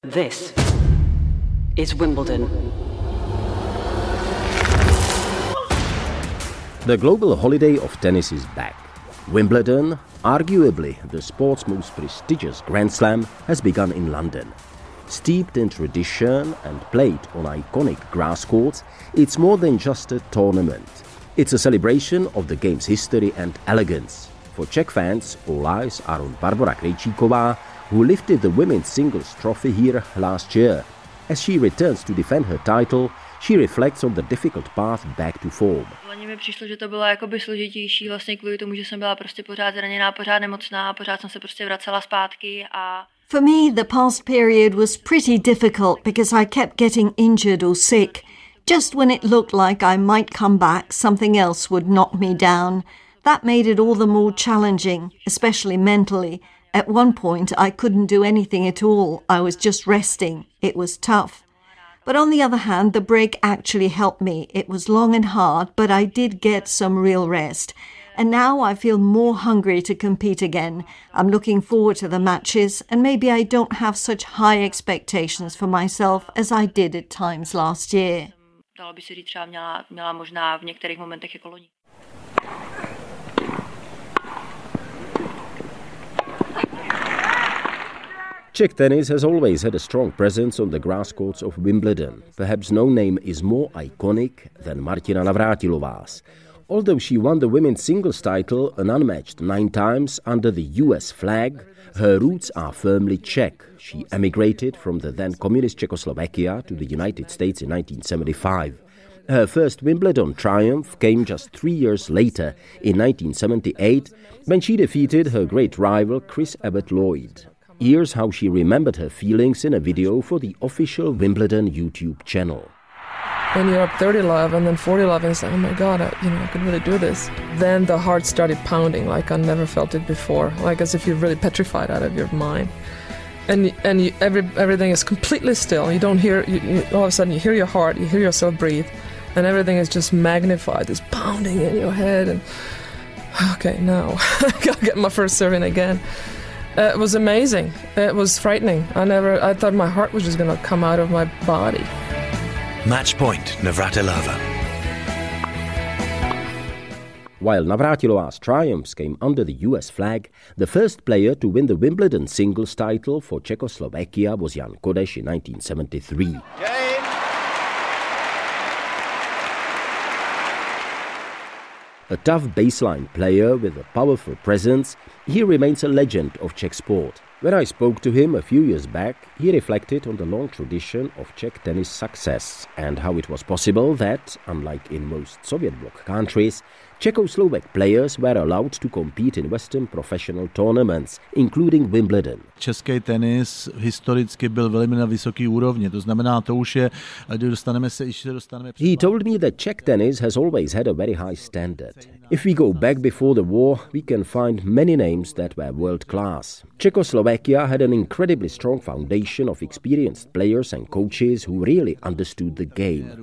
This is Wimbledon. The global holiday of tennis is back. Wimbledon, arguably the sport's most prestigious Grand Slam, has begun in London. Steeped in tradition and played on iconic grass courts, it's more than just a tournament. It's a celebration of the game's history and elegance. For Czech fans, all eyes are on Barbora Krejčíková, who lifted the women's singles trophy here last year. As she returns to defend her title, she reflects on the difficult path back to form. Loni mi přišlo, že to bylo jakoby složitější vlastně kvůli tomu, že jsem byla prostě pořád zraněná, pořád nemocná, pořád jsem se prostě vracela zpátky a For me, the past period was pretty difficult because I kept getting injured or sick. Just when it looked like I might come back, something else would knock me down. That made it all the more challenging, especially mentally. At one point, I couldn't do anything at all. I was just resting. It was tough. But on the other hand, the break actually helped me. It was long and hard, but I did get some real rest. And now I feel more hungry to compete again. I'm looking forward to the matches, and maybe I don't have such high expectations for myself as I did at times last year. Dalo by se říct, třeba měla možná v některých momentech jako loni. Czech tennis has always had a strong presence on the grass courts of Wimbledon. Perhaps no name is more iconic than Martina Navrátilová's. Although she won the women's singles title an unmatched 9 times under the US flag, her roots are firmly Czech. She emigrated from the then communist Czechoslovakia to the United States in 1975. Her first Wimbledon triumph came just 3 years later, in 1978, when she defeated her great rival Chris Evert-Lloyd. Here's how she remembered her feelings in a video for the official Wimbledon YouTube channel. When you're up 30-love and then 40-love, and it's like, oh my God, I could really do this. Then the heart started pounding like I never felt it before, like as if you're really petrified out of your mind. And everything is completely still. You don't hear, all of a sudden you hear your heart, you hear yourself breathe, and everything is just magnified, it's pounding in your head. And okay, now I gotta get my first serve in again. It was amazing. It was frightening. I thought my heart was just going to come out of my body. Match point, Navrátilová. While Navrátilová's triumphs came under the US flag, the first player to win the Wimbledon singles title for Czechoslovakia was Jan Kodeš in 1973. A tough baseline player with a powerful presence, he remains a legend of Czech sport. When I spoke to him a few years back, he reflected on the long tradition of Czech tennis success and how it was possible that, unlike in most Soviet bloc countries, Czechoslovak players were allowed to compete in Western professional tournaments, including Wimbledon. Český tenis historicky byl velmi na vysoké úrovni, to znamená, to už je, dostaneme. He told me that Czech tennis has always had a very high standard. If we go back before the war, we can find many names that were world class. Czechoslovakia had an incredibly strong foundation of experienced players and coaches who really understood the game.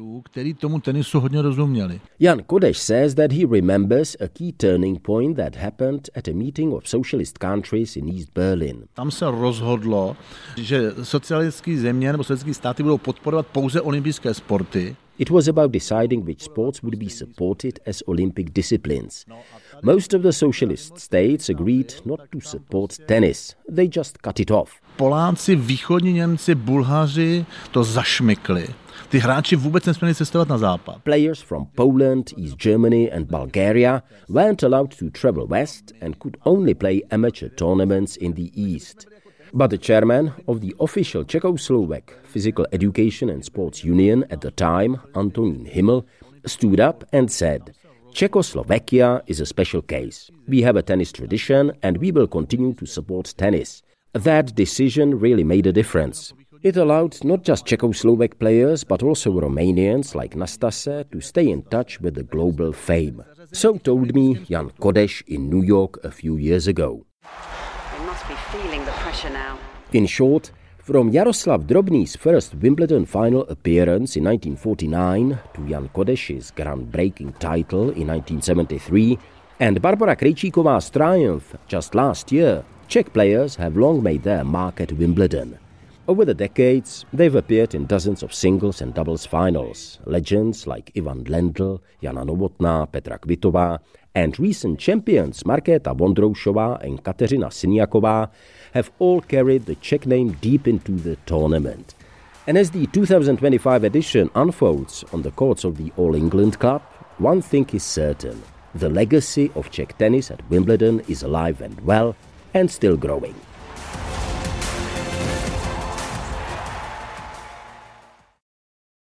Jan Kodeš says that he remembers a key turning point that happened at a meeting of socialist countries in East Berlin. Tam se rozhodlo, že socialistické země nebo sovětské státy budou podporovat pouze olympijské sporty. It was about deciding which sports would be supported as Olympic disciplines. Most of the socialist states agreed not to support tennis. They just cut it off. Poláci, východní Němci, Bulhaři to zašmykli. Ty hráči vůbec nesměli cestovat na západ. Players from Poland, East Germany and Bulgaria weren't allowed to travel west and could only play amateur tournaments in the east. But the chairman of the official Czechoslovak Physical Education and Sports Union at the time, Antonín Himmel, stood up and said, Czechoslovakia is a special case. We have a tennis tradition and we will continue to support tennis. That decision really made a difference. It allowed not just Czechoslovak players but also Romanians like Nastase to stay in touch with the global fame. So told me Jan Kodeš in New York a few years ago. They must be feeling the pressure now. In short, from Jaroslav Drobny's first Wimbledon final appearance in 1949 to Jan Kodeš's groundbreaking title in 1973 and Barbora Krejčíková's triumph just last year, Czech players have long made their mark at Wimbledon. Over the decades, they've appeared in dozens of singles and doubles finals. Legends like Ivan Lendl, Jana Novotná, Petra Kvitová, and recent champions Markéta Vondroušová and Kateřina Siniaková have all carried the Czech name deep into the tournament. And as the 2025 edition unfolds on the courts of the All England Club, one thing is certain: the legacy of Czech tennis at Wimbledon is alive and well and still growing.